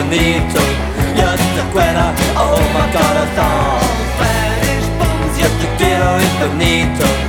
bonito. Yo te quiero, oh my corazón. Spanish bones, yo te quiero infinito.